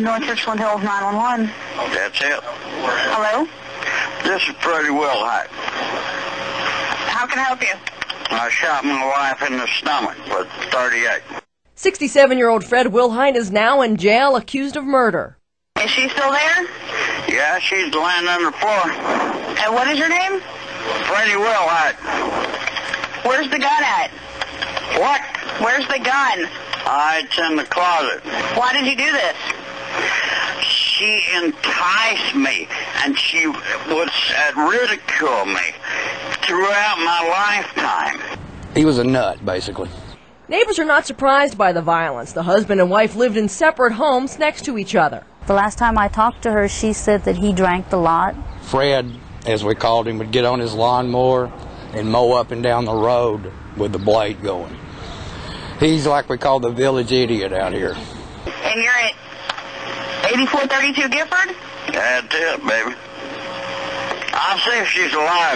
North Richland Hills 911. That's it. Hello? This is Freddie Wilhite. How can I help you? I shot my wife in the stomach with 38. 67-year-old Fred Wilhite is now in jail accused of murder. Is she still there? Yeah, she's laying on the floor. And what is your name? Freddie Wilhite. Where's the gun at? What? Where's the gun? It's in the closet. Why did you do this? She enticed me, and she would ridicule me throughout my lifetime. He was a nut, basically. Neighbors are not surprised by the violence. The husband and wife lived in separate homes next to each other. The last time I talked to her, she said that he drank a lot. Fred, as we called him, would get on his lawnmower and mow up and down the road with the blade going. He's like we call the village idiot out here. And you're at 8432 Gifford? That's it, baby. I'll see if she's alive.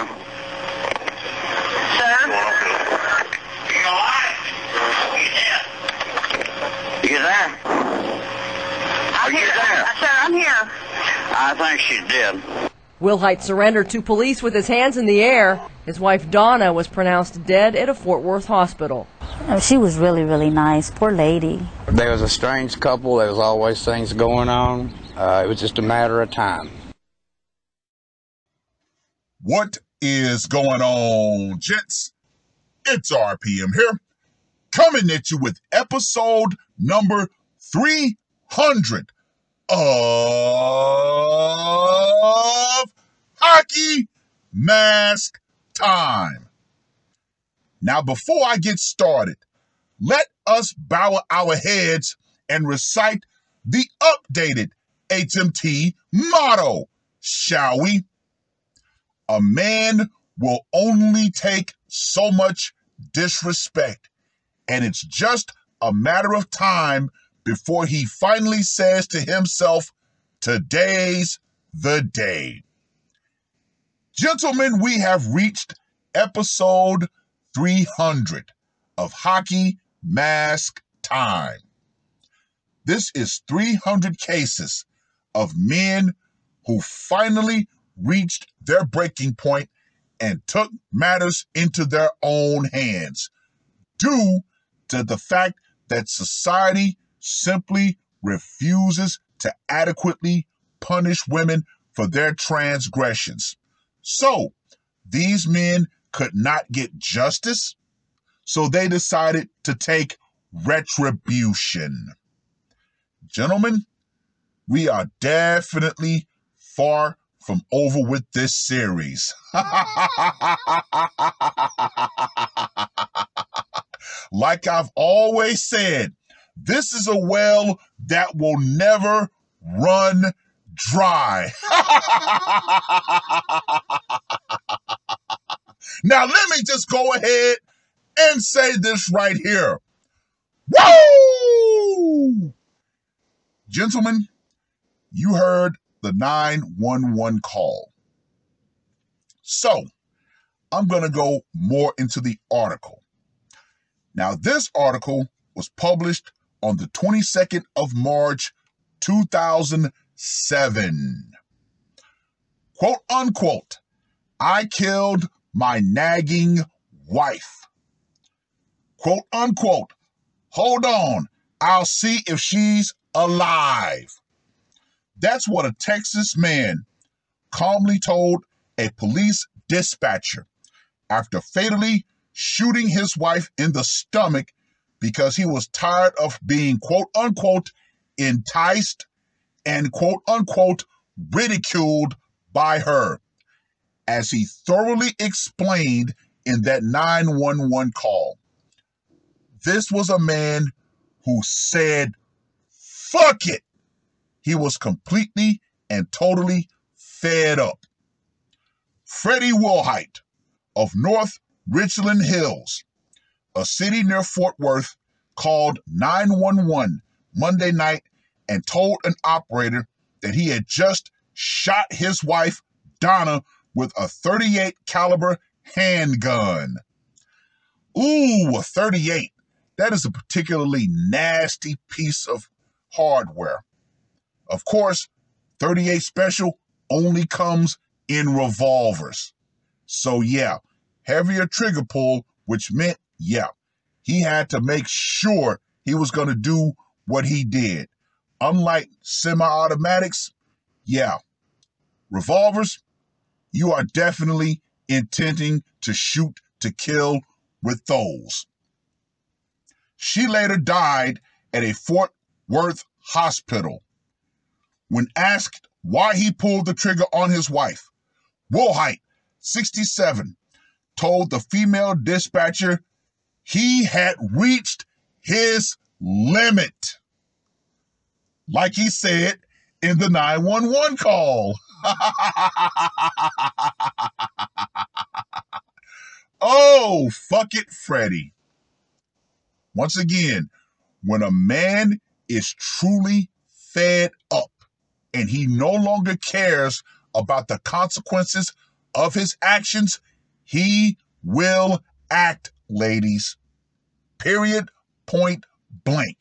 Sir? You alive? You there? I'm here. Sir, I'm here. I think she's dead. Wilhite surrendered to police with his hands in the air. His wife Donna was pronounced dead at a Fort Worth hospital. She was really, really nice. Poor lady. They was a strange couple. There was always things going on. It was just a matter of time. What is going on, gents? It's RPM here, coming at you with episode number 300 of Hockey Mask Time. Now, before I get started, let us bow our heads and recite the updated HMT motto, shall we? A man will only take so much disrespect, and it's just a matter of time before he finally says to himself, today's the day. Gentlemen, we have reached episode 300 of Hockey Mask Time. This is 300 cases of men who finally reached their breaking point and took matters into their own hands due to the fact that society simply refuses to adequately punish women for their transgressions. So these men could not get justice, so they decided to take retribution. Gentlemen, we are definitely far from over with this series. Like I've always said, this is a well that will never run dry. Now, let me just go ahead and say this right here. Woo! Gentlemen, you heard the 911 call. So, I'm going to go more into the article. Now, this article was published on the 22nd of March, 2007. Quote, unquote, I killed my nagging wife. Quote, unquote, hold on, I'll see if she's alive. That's what a Texas man calmly told a police dispatcher after fatally shooting his wife in the stomach because he was tired of being, quote unquote, enticed and, quote unquote, ridiculed by her, as he thoroughly explained in that 911 call. This was a man who said, fuck it. He was completely and totally fed up. Freddie Wilhite of North Richland Hills, a city near Fort Worth, called 911 Monday night and told an operator that he had just shot his wife, Donna, with a .38 caliber handgun. Ooh, a .38. That is a particularly nasty piece of hardware. Of course, 38 Special only comes in revolvers. So yeah, heavier trigger pull, which meant, yeah, he had to make sure he was going to do what he did. Unlike semi-automatics, yeah, revolvers, you are definitely intending to shoot to kill with those. She later died at a Fort Worth hospital. When asked why he pulled the trigger on his wife, Wilhite, 67, told the female dispatcher he had reached his limit. Like he said in the 911 call. Oh, fuck it, Freddy. Once again, when a man is truly fed up and he no longer cares about the consequences of his actions, he will act, ladies. Period. Point blank.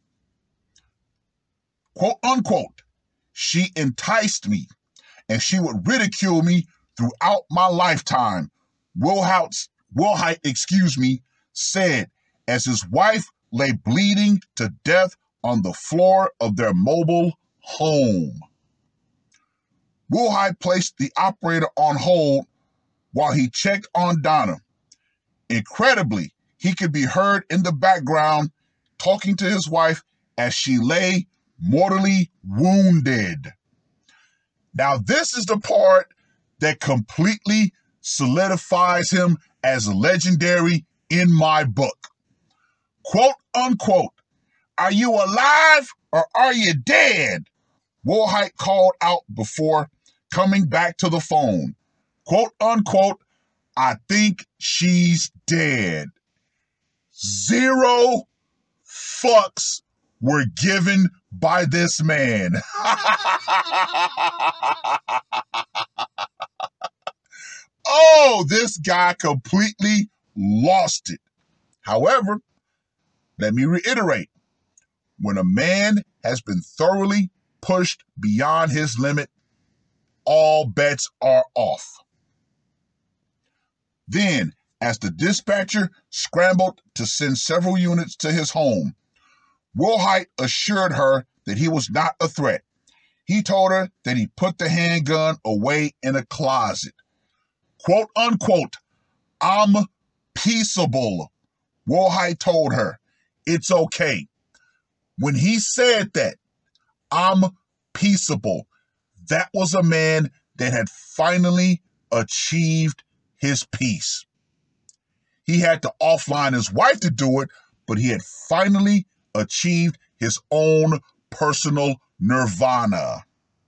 Quote unquote, she enticed me and she would ridicule me throughout my lifetime. Wilhite, said as his wife lay bleeding to death on the floor of their mobile home. Wilhite placed the operator on hold while he checked on Donna. Incredibly, he could be heard in the background talking to his wife as she lay mortally wounded. Now, this is the part that completely solidifies him as legendary in my book. Quote unquote, "Are you alive or are you dead?" Wilhite called out before coming back to the phone. Quote unquote, "I think she's dead." 0 fucks were given by this man. Oh, this guy completely lost it. However, let me reiterate, when a man has been thoroughly pushed beyond his limit, all bets are off. Then, as the dispatcher scrambled to send several units to his home, Wilhite assured her that he was not a threat. He told her that he put the handgun away in a closet. Quote unquote, "I'm peaceable," Wilhite told her. It's okay. When he said that, "I'm peaceable," that was a man that had finally achieved his peace. He had to offline his wife to do it, but he had finally achieved his own personal nirvana.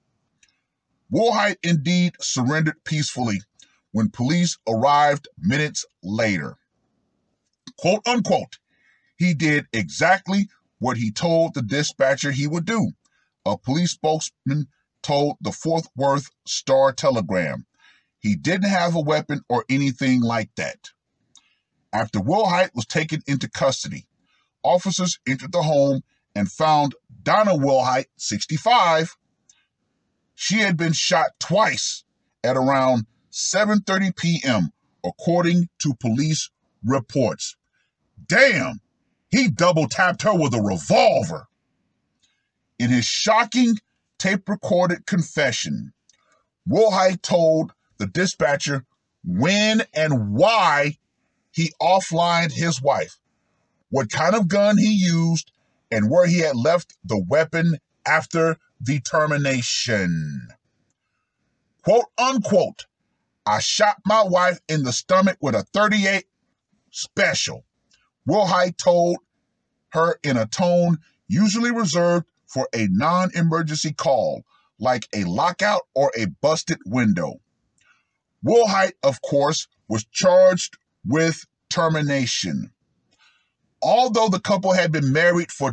Wilhite indeed surrendered peacefully when police arrived minutes later. Quote unquote, he did exactly what he told the dispatcher he would do, a police spokesman told the Fort Worth Star-Telegram. He didn't have a weapon or anything like that. After Wilhite was taken into custody, officers entered the home and found Donna Wilhite, 65. She had been shot twice at around 7:30 p.m., according to police reports. Damn, he double-tapped her with a revolver. In his shocking tape-recorded confession, Wilhite told the dispatcher when and why he offlined his wife, what kind of gun he used, and where he had left the weapon after the termination. Quote unquote, "I shot my wife in the stomach with a 38 Special," Wilhite told her in a tone usually reserved for a non-emergency call, like a lockout or a busted window. Wilhite, of course, was charged with termination. Although the couple had been married for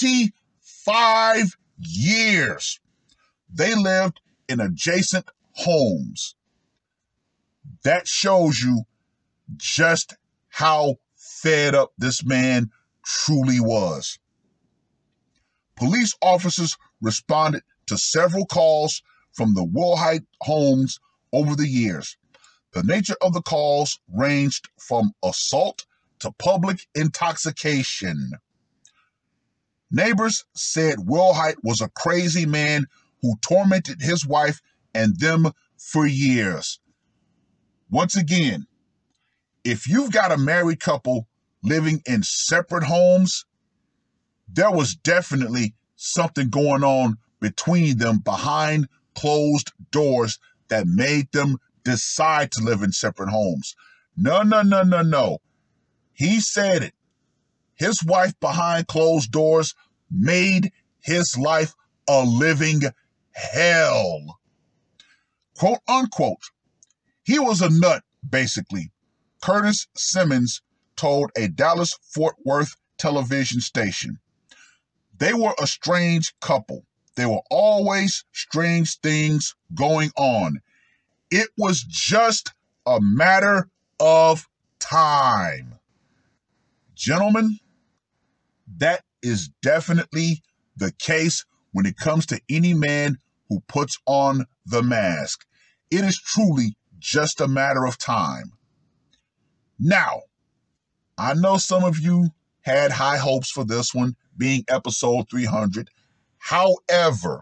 25 years, they lived in adjacent homes. That shows you just how fed up this man truly was. Police officers responded to several calls from the Wilhite homes over the years. The nature of the calls ranged from assault to public intoxication. Neighbors said Wilhite was a crazy man who tormented his wife and them for years. Once again, if you've got a married couple living in separate homes, there was definitely something going on between them behind closed doors that made them decide to live in separate homes. No. He said it. His wife behind closed doors made his life a living hell. Quote unquote. He was a nut, basically. Curtis Simmons told a Dallas-Fort Worth television station. They were a strange couple. There were always strange things going on. It was just a matter of time. Gentlemen, that is definitely the case when it comes to any man who puts on the mask. It is truly just a matter of time. Now, I know some of you had high hopes for this one being episode 300. However,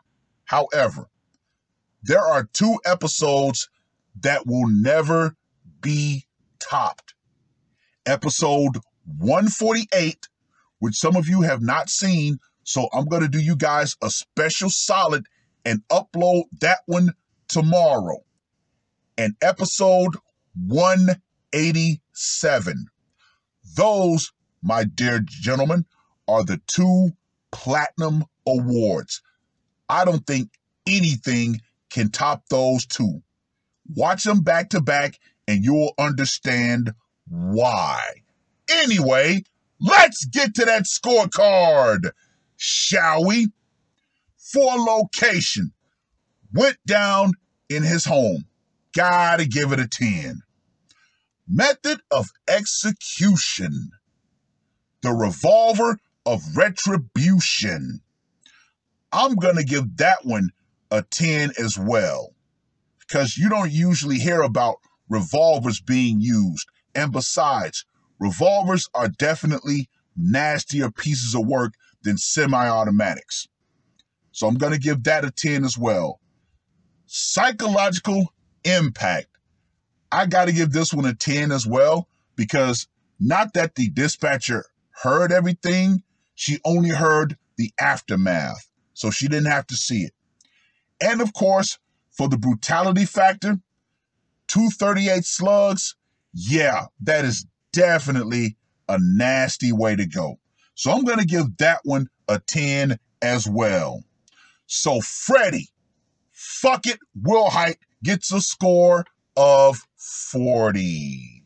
there are 2 episodes that will never be topped. Episode 148, which some of you have not seen, so I'm going to do you guys a special solid and upload that one tomorrow. And episode 187. Those, my dear gentlemen, are the 2 platinum awards. I don't think anything can top those 2. Watch them back to back and you'll understand why. Anyway, let's get to that scorecard, shall we? For location, went down in his home. Gotta give it a 10. Method of execution, the revolver of retribution. I'm gonna give that one a 10 as well, because you don't usually hear about revolvers being used. And besides, revolvers are definitely nastier pieces of work than semi-automatics. So I'm going to give that a 10 as well. Psychological impact. I got to give this one a 10 as well, because not that the dispatcher heard everything, she only heard the aftermath. So she didn't have to see it. And of course, for the brutality factor, 238 slugs, yeah, that is definitely a nasty way to go. So I'm going to give that one a 10 as well. So Freddie, fuck it, Wilhite gets a score of 40.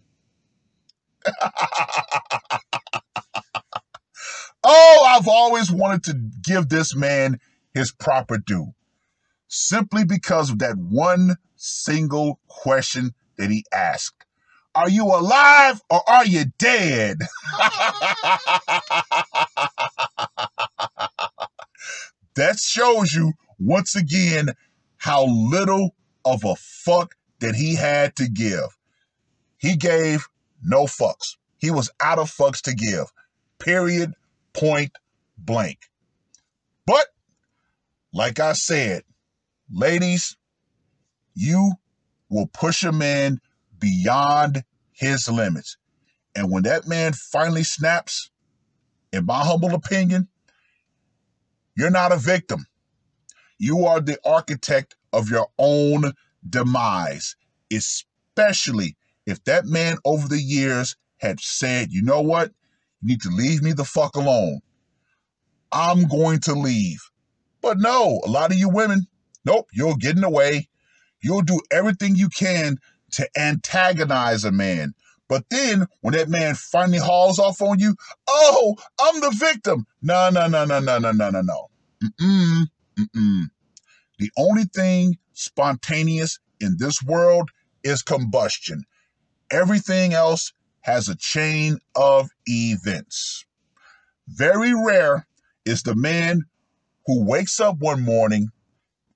Oh, I've always wanted to give this man his proper due, simply because of that one single question that he asked. Are you alive or are you dead? That shows you, once again, how little of a fuck that he had to give. He gave no fucks. He was out of fucks to give. Period. Point blank. But, like I said, ladies, you will push a man beyond his limits. And when that man finally snaps, in my humble opinion, you're not a victim. You are the architect of your own demise, especially if that man over the years had said, you know what? You need to leave me the fuck alone. I'm going to leave. But no, a lot of you women, nope, you'll get in the way. You'll do everything you can to antagonize a man. But then when that man finally hauls off on you, oh, I'm the victim. No. The only thing spontaneous in this world is combustion. Everything else has a chain of events. Very rare is the man who wakes up one morning,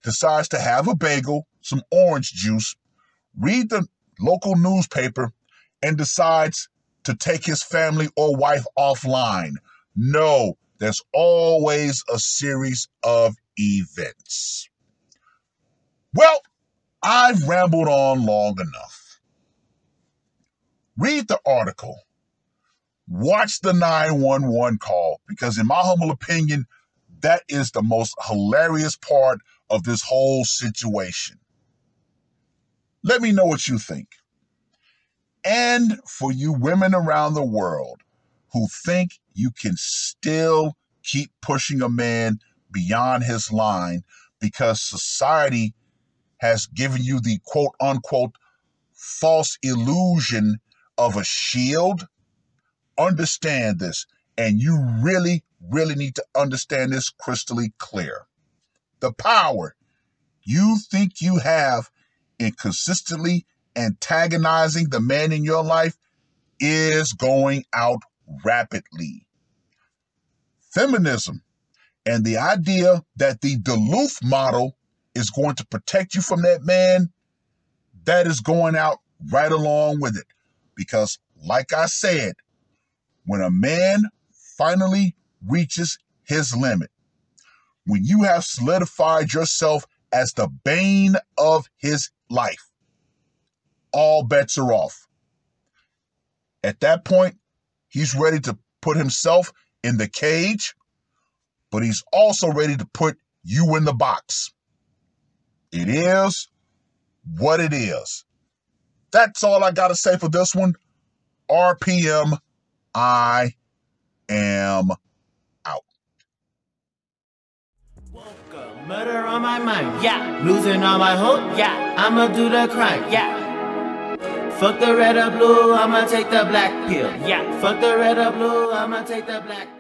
decides to have a bagel, some orange juice, read the local newspaper, and decides to take his family or wife offline. No, there's always a series of events. Well, I've rambled on long enough. Read the article. Watch the 911 call, because in my humble opinion, that is the most hilarious part of this whole situation. Let me know what you think. And for you women around the world who think you can still keep pushing a man beyond his line because society has given you the quote-unquote false illusion of a shield, understand this, and you really, really need to understand this crystally clear. The power you think you have in consistently antagonizing the man in your life is going out rapidly. Feminism and the idea that the Duluth model is going to protect you from that man, that is going out right along with it. Because, like I said, when a man finally reaches his limit, when you have solidified yourself as the bane of his life, all bets are off. At that point, he's ready to put himself in the cage, but he's also ready to put you in the box. It is what it is. That's all I got to say for this one. RPM, I am out. Murder on my mind, yeah. Losing all my hope, yeah. I'ma do the crime, yeah. Fuck the red or blue, I'ma take the black pill, yeah. Fuck the red or blue, I'ma take the black